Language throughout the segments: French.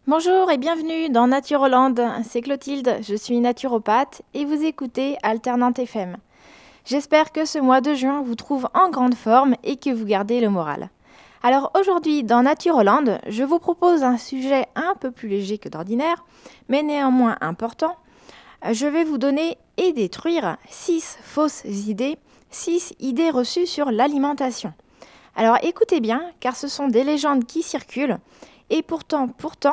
Bonjour et bienvenue dans Naturoland, c'est Clotilde, je suis naturopathe et vous écoutez Alternante FM. J'espère que ce mois de juin vous trouve en grande forme et que vous gardez le moral. Alors aujourd'hui dans Naturoland, je vous propose un sujet un peu plus léger que d'ordinaire, mais néanmoins important. Je vais vous donner et détruire 6 fausses idées, 6 idées reçues sur l'alimentation. Alors écoutez bien, car ce sont des légendes qui circulent, et pourtant,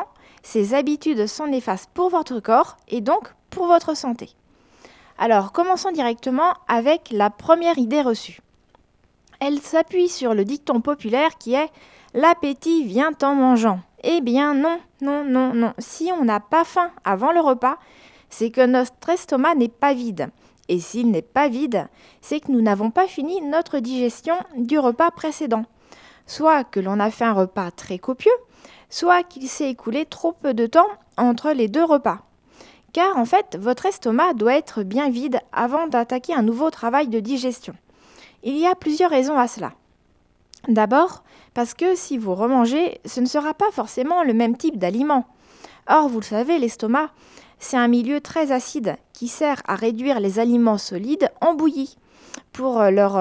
ces habitudes sont néfastes pour votre corps et donc pour votre santé. Alors commençons directement avec la première idée reçue. Elle s'appuie sur le dicton populaire qui est « l'appétit vient en mangeant ». Eh bien non. Si on n'a pas faim avant le repas, c'est que notre estomac n'est pas vide. Et s'il n'est pas vide, c'est que nous n'avons pas fini notre digestion du repas précédent. Soit que l'on a fait un repas très copieux, soit qu'il s'est écoulé trop peu de temps entre les deux repas. Car en fait, votre estomac doit être bien vide avant d'attaquer un nouveau travail de digestion. Il y a plusieurs raisons à cela. D'abord, parce que si vous remangez, ce ne sera pas forcément le même type d'aliment. Or, vous le savez, l'estomac, c'est un milieu très acide qui sert à réduire les aliments solides en bouillie pour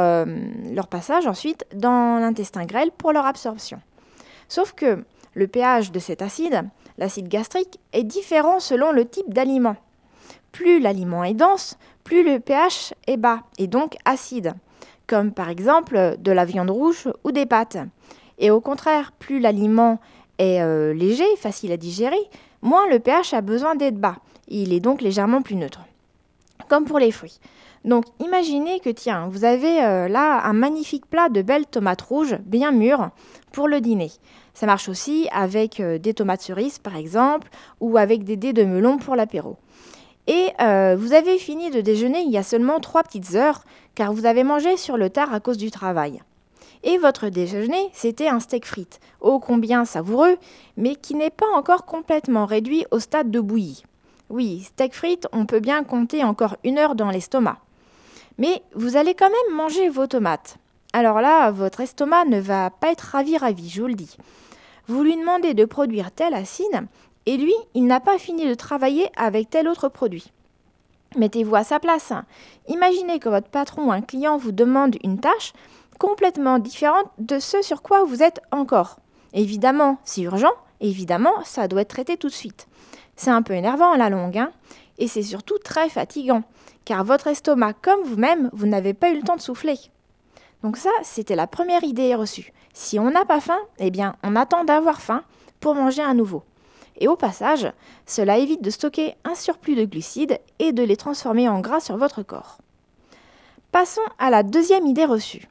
leur passage ensuite dans l'intestin grêle pour leur absorption. Sauf que le pH de cet acide, l'acide gastrique, est différent selon le type d'aliment. Plus l'aliment est dense, plus le pH est bas et donc acide, comme par exemple de la viande rouge ou des pâtes. Et au contraire, plus l'aliment est léger, facile à digérer, moins le pH a besoin d'être bas. Il est donc légèrement plus neutre. Comme pour les fruits. Donc imaginez que vous avez là un magnifique plat de belles tomates rouges bien mûres pour le dîner. Ça marche aussi avec des tomates cerises par exemple ou avec des dés de melon pour l'apéro. Et vous avez fini de déjeuner il y a seulement 3 petites heures car vous avez mangé sur le tard à cause du travail. Et votre déjeuner, c'était un steak frites, ô combien savoureux, mais qui n'est pas encore complètement réduit au stade de bouillie. Oui, steak frites, on peut bien compter encore 1 heure dans l'estomac. Mais vous allez quand même manger vos tomates. Alors là, votre estomac ne va pas être ravi, je vous le dis. Vous lui demandez de produire tel acide, et lui, il n'a pas fini de travailler avec tel autre produit. Mettez-vous à sa place. Imaginez que votre patron ou un client vous demande une tâche complètement différente de ce sur quoi vous êtes encore. Évidemment, c'est urgent, évidemment, ça doit être traité tout de suite. C'est un peu énervant à la longue, et c'est surtout très fatigant, car votre estomac, comme vous-même, vous n'avez pas eu le temps de souffler. Donc ça, c'était la première idée reçue. Si on n'a pas faim, eh bien, on attend d'avoir faim pour manger à nouveau. Et au passage, cela évite de stocker un surplus de glucides et de les transformer en gras sur votre corps. Passons à la deuxième idée reçue.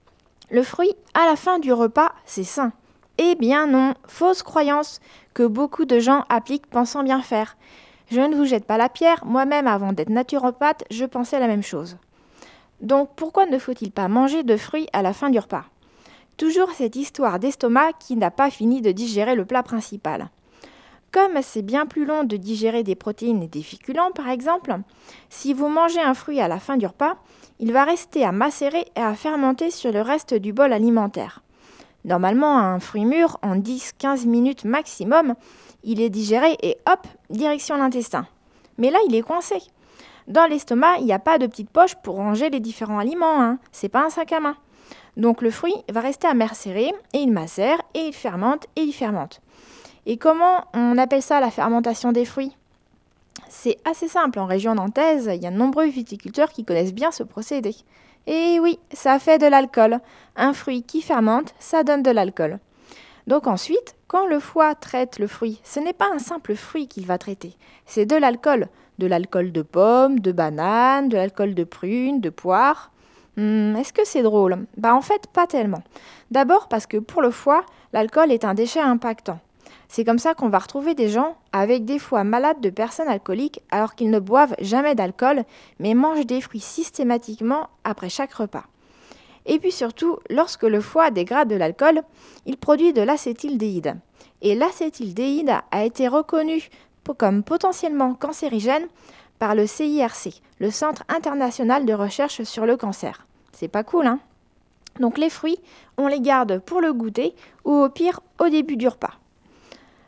Le fruit, à la fin du repas, c'est sain. Eh bien non, fausse croyance que beaucoup de gens appliquent pensant bien faire. Je ne vous jette pas la pierre, moi-même avant d'être naturopathe, je pensais la même chose. Donc pourquoi ne faut-il pas manger de fruits à la fin du repas ? Toujours cette histoire d'estomac qui n'a pas fini de digérer le plat principal. Comme c'est bien plus long de digérer des protéines et des féculents par exemple, si vous mangez un fruit à la fin du repas, il va rester à macérer et à fermenter sur le reste du bol alimentaire. Normalement, un fruit mûr, en 10-15 minutes maximum, il est digéré et hop, direction l'intestin. Mais là, il est coincé. Dans l'estomac, il n'y a pas de petite poche pour ranger les différents aliments, c'est pas un sac à main. Donc le fruit va rester à macérer, et il macère, et il fermente, et il fermente. Et comment on appelle ça la fermentation des fruits ? C'est assez simple, en région nantaise, il y a de nombreux viticulteurs qui connaissent bien ce procédé. Et oui, ça fait de l'alcool. Un fruit qui fermente, ça donne de l'alcool. Donc ensuite, quand le foie traite le fruit, ce n'est pas un simple fruit qu'il va traiter, c'est de l'alcool. De l'alcool de pomme, de banane, de l'alcool de prune, de poire. Est-ce que c'est drôle ? En fait, pas tellement. D'abord parce que pour le foie, l'alcool est un déchet impactant. C'est comme ça qu'on va retrouver des gens avec des foies malades de personnes alcooliques alors qu'ils ne boivent jamais d'alcool, mais mangent des fruits systématiquement après chaque repas. Et puis surtout, lorsque le foie dégrade de l'alcool, il produit de l'acétaldéhyde. Et l'acétaldéhyde a été reconnu comme potentiellement cancérigène par le CIRC, le Centre international de recherche sur le cancer. C'est pas cool, hein ? Donc les fruits, on les garde pour le goûter ou au pire au début du repas.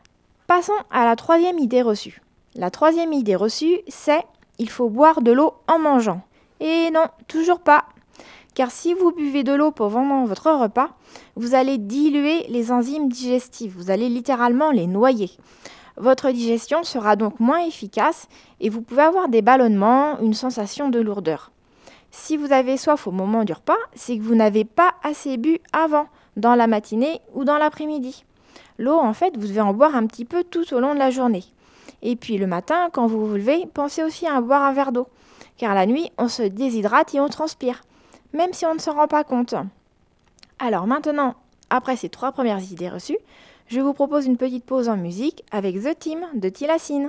Passons à la troisième idée reçue. La troisième idée reçue, c'est il faut boire de l'eau en mangeant. Et non, toujours pas. Car si vous buvez de l'eau pendant votre repas, vous allez diluer les enzymes digestives. Vous allez littéralement les noyer. Votre digestion sera donc moins efficace et vous pouvez avoir des ballonnements, une sensation de lourdeur. Si vous avez soif au moment du repas, c'est que vous n'avez pas assez bu avant, dans la matinée ou dans l'après-midi. L'eau, en fait, vous devez en boire un petit peu tout au long de la journée. Et puis le matin, quand vous vous levez, pensez aussi à boire un verre d'eau. Car la nuit, on se déshydrate et on transpire, même si on ne s'en rend pas compte. Alors maintenant, après ces 3 premières idées reçues, je vous propose une petite pause en musique avec The Team de Tilacine.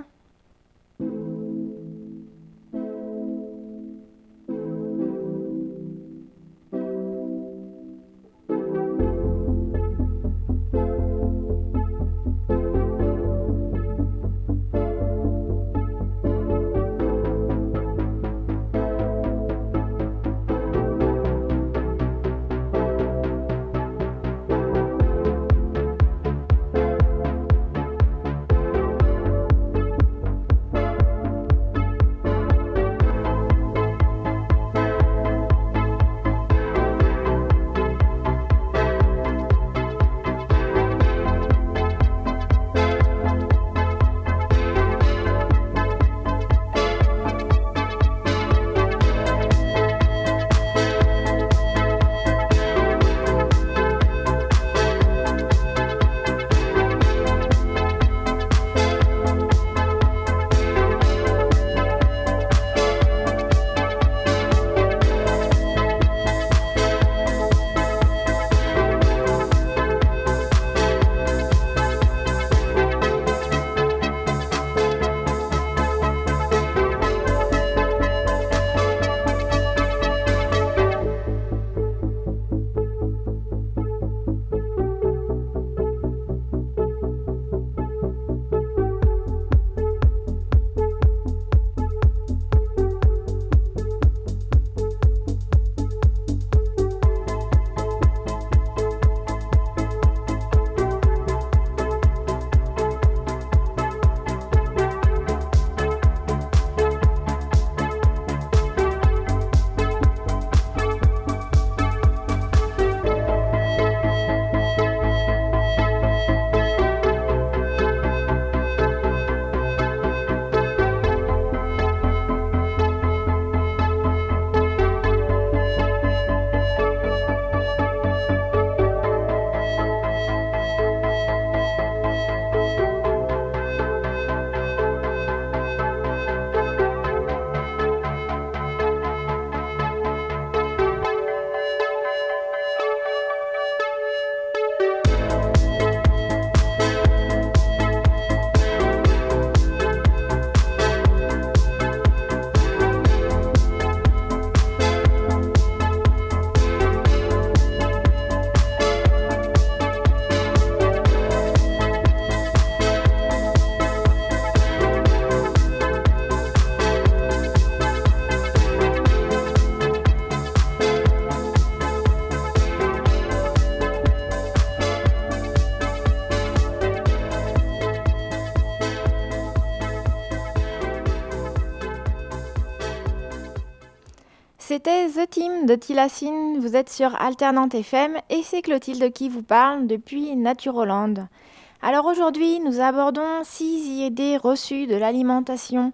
C'était The Team de Tilacine, vous êtes sur Alternante FM et c'est Clotilde qui vous parle depuis Naturoland. Alors aujourd'hui, nous abordons 6 idées reçues de l'alimentation,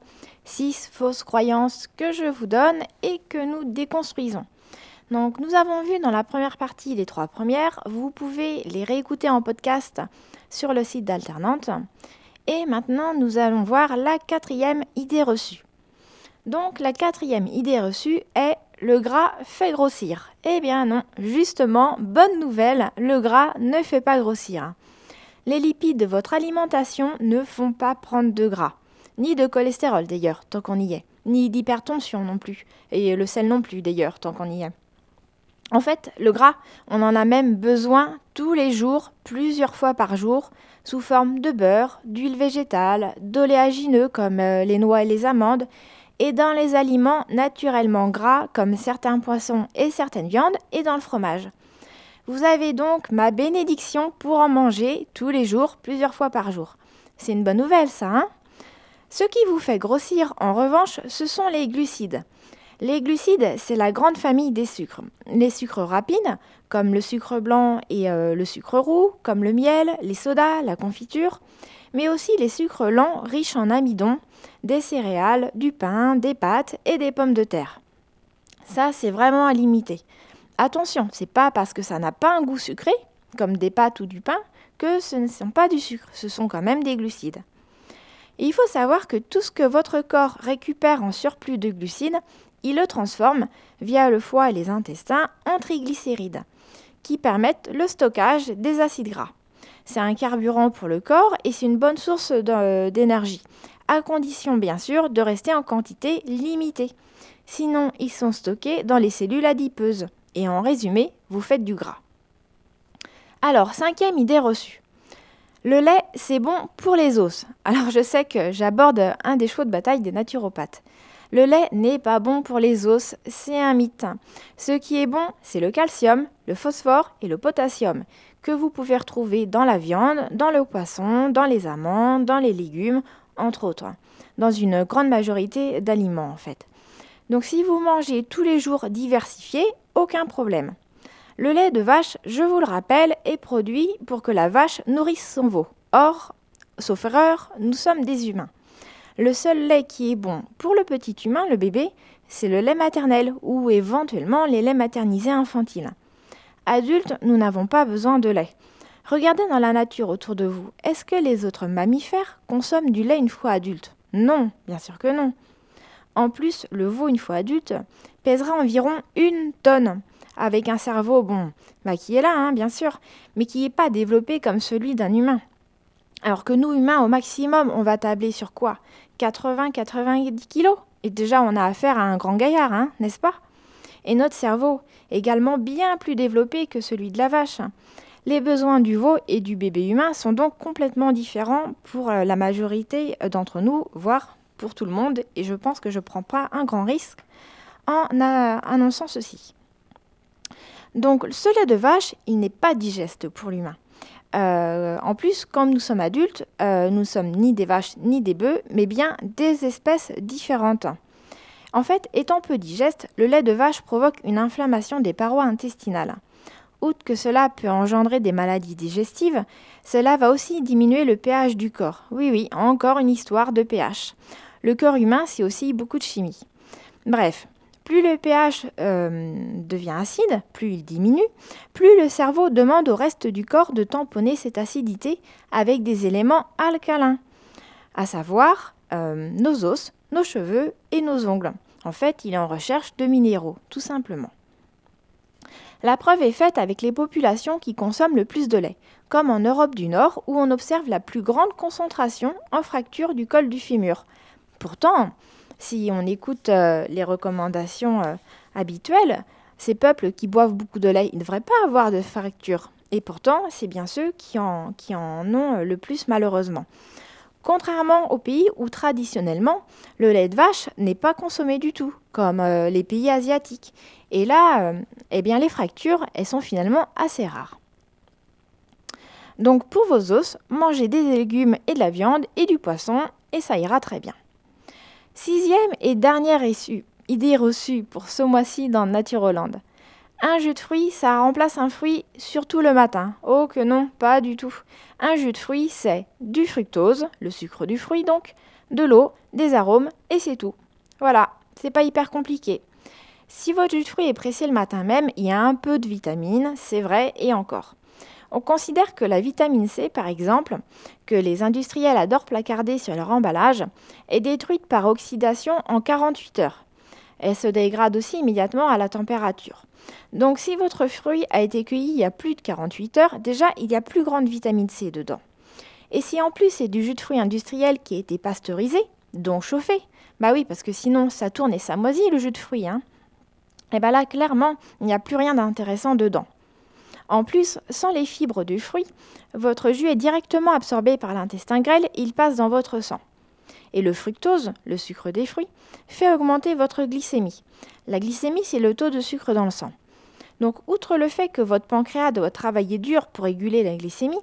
6 fausses croyances que je vous donne et que nous déconstruisons. Donc nous avons vu dans la première partie les 3 premières, vous pouvez les réécouter en podcast sur le site d'Alternante. Et maintenant, nous allons voir la 4e idée reçue. Donc la 4e idée reçue est le gras fait grossir. Eh bien non, justement, bonne nouvelle, le gras ne fait pas grossir. Les lipides de votre alimentation ne font pas prendre de gras, ni de cholestérol d'ailleurs, tant qu'on y est, ni d'hypertension non plus, et le sel non plus d'ailleurs, tant qu'on y est. En fait, le gras, on en a même besoin tous les jours, plusieurs fois par jour, sous forme de beurre, d'huile végétale, d'oléagineux comme les noix et les amandes, et dans les aliments naturellement gras comme certains poissons et certaines viandes, et dans le fromage. Vous avez donc ma bénédiction pour en manger tous les jours, plusieurs fois par jour. C'est une bonne nouvelle, ça, hein? Ce qui vous fait grossir, en revanche, ce sont les glucides. Les glucides, c'est la grande famille des sucres. Les sucres rapides, comme le sucre blanc et le sucre roux, comme le miel, les sodas, la confiture, mais aussi les sucres lents riches en amidon, des céréales, du pain, des pâtes et des pommes de terre. Ça, c'est vraiment à limiter. Attention, c'est pas parce que ça n'a pas un goût sucré, comme des pâtes ou du pain, que ce ne sont pas du sucre, ce sont quand même des glucides. Et il faut savoir que tout ce que votre corps récupère en surplus de glucides, il le transforme via le foie et les intestins en triglycérides, qui permettent le stockage des acides gras. C'est un carburant pour le corps et c'est une bonne source d'énergie, à condition bien sûr de rester en quantité limitée. Sinon, ils sont stockés dans les cellules adipeuses. Et en résumé, vous faites du gras. Alors, 5e idée reçue. Le lait, c'est bon pour les os. Alors, je sais que j'aborde un des chevaux de bataille des naturopathes. Le lait n'est pas bon pour les os, c'est un mythe. Ce qui est bon, c'est le calcium, le phosphore et le potassium, que vous pouvez retrouver dans la viande, dans le poisson, dans les amandes, dans les légumes, entre autres. Dans une grande majorité d'aliments, en fait. Donc, si vous mangez tous les jours diversifié, aucun problème. Le lait de vache, je vous le rappelle, est produit pour que la vache nourrisse son veau. Or, sauf erreur, nous sommes des humains. Le seul lait qui est bon pour le petit humain, le bébé, c'est le lait maternel ou éventuellement les laits maternisés infantiles. Adultes, nous n'avons pas besoin de lait. Regardez dans la nature autour de vous. Est-ce que les autres mammifères consomment du lait une fois adultes? Non, bien sûr que non. En plus, le veau, une fois adulte, pèsera environ 1 tonne, avec un cerveau, qui est là, hein, bien sûr, mais qui n'est pas développé comme celui d'un humain. Alors que nous, humains, au maximum, on va tabler sur quoi? 80-90 kilos? Et déjà, on a affaire à un grand gaillard, hein, n'est-ce pas? Et notre cerveau, également bien plus développé que celui de la vache. Les besoins du veau et du bébé humain sont donc complètement différents pour la majorité d'entre nous, voire pour tout le monde, et je pense que je ne prends pas un grand risque en annonçant ceci. Donc, ce lait de vache, il n'est pas digeste pour l'humain. En plus, quand nous sommes adultes, nous sommes ni des vaches ni des bœufs, mais bien des espèces différentes. En fait, étant peu digeste, le lait de vache provoque une inflammation des parois intestinales. Outre que cela peut engendrer des maladies digestives, cela va aussi diminuer le pH du corps. Oui, encore une histoire de pH. Le corps humain, c'est aussi beaucoup de chimie. Bref, plus le pH devient acide, plus il diminue, plus le cerveau demande au reste du corps de tamponner cette acidité avec des éléments alcalins, à savoir nos os, nos cheveux et nos ongles. En fait, il est en recherche de minéraux, tout simplement. La preuve est faite avec les populations qui consomment le plus de lait, comme en Europe du Nord où on observe la plus grande concentration en fracture du col du fémur. Pourtant, si on écoute les recommandations habituelles, ces peuples qui boivent beaucoup de lait, ils ne devraient pas avoir de fracture. Et pourtant, c'est bien ceux qui en ont le plus malheureusement. Contrairement aux pays où traditionnellement, le lait de vache n'est pas consommé du tout, comme les pays asiatiques. Et là, les fractures, elles sont finalement assez rares. Donc pour vos os, mangez des légumes et de la viande et du poisson, et ça ira très bien. 6e et dernière idée reçue pour ce mois-ci dans Naturoland. Un jus de fruits, ça remplace un fruit, surtout le matin. Oh que non, pas du tout. Un jus de fruits, c'est du fructose, le sucre du fruit donc, de l'eau, des arômes, et c'est tout. Voilà, c'est pas hyper compliqué. Si votre jus de fruits est pressé le matin même, il y a un peu de vitamine, c'est vrai, et encore. On considère que la vitamine C, par exemple, que les industriels adorent placarder sur leur emballage, est détruite par oxydation en 48 heures. Elle se dégrade aussi immédiatement à la température. Donc si votre fruit a été cueilli il y a plus de 48 heures, déjà il y a plus grande vitamine C dedans. Et si en plus c'est du jus de fruits industriel qui a été pasteurisé, donc chauffé, oui parce que sinon ça tourne et ça moisit le jus de fruits, et là clairement il n'y a plus rien d'intéressant dedans. En plus, sans les fibres du fruit, votre jus est directement absorbé par l'intestin grêle et il passe dans votre sang. Et le fructose, le sucre des fruits, fait augmenter votre glycémie. La glycémie, c'est le taux de sucre dans le sang. Donc, outre le fait que votre pancréas doit travailler dur pour réguler la glycémie,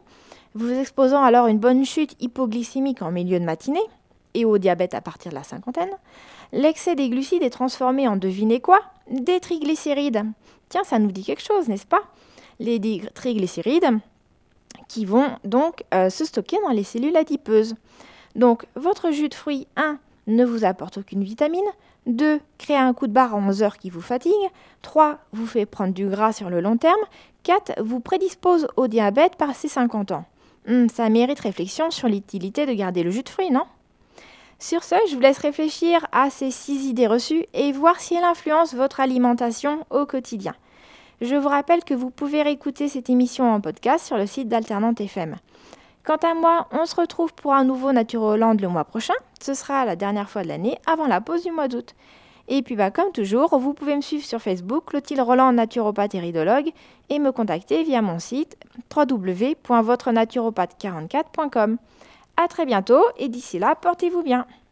vous exposant alors une bonne chute hypoglycémique en milieu de matinée et au diabète à partir de la cinquantaine. L'excès des glucides est transformé en devinez quoi? Des triglycérides. Tiens, ça nous dit quelque chose, n'est-ce pas? Les triglycérides qui vont donc se stocker dans les cellules adipeuses. Donc, votre jus de fruits, 1, ne vous apporte aucune vitamine. 2, crée un coup de barre en 11 heures qui vous fatigue. 3, vous fait prendre du gras sur le long terme. 4, vous prédispose au diabète par ses 50 ans. Ça mérite réflexion sur l'utilité de garder le jus de fruits, non? Sur ce, je vous laisse réfléchir à ces 6 idées reçues et voir si elles influencent votre alimentation au quotidien. Je vous rappelle que vous pouvez réécouter cette émission en podcast sur le site d'Alternante FM. Quant à moi, on se retrouve pour un nouveau Naturoland le mois prochain. Ce sera la dernière fois de l'année avant la pause du mois d'août. Et puis comme toujours, vous pouvez me suivre sur Facebook, Clotilde Roland, naturopathe et ridologue, et me contacter via mon site www.votrenaturopathe44.com. À très bientôt et d'ici là, portez-vous bien.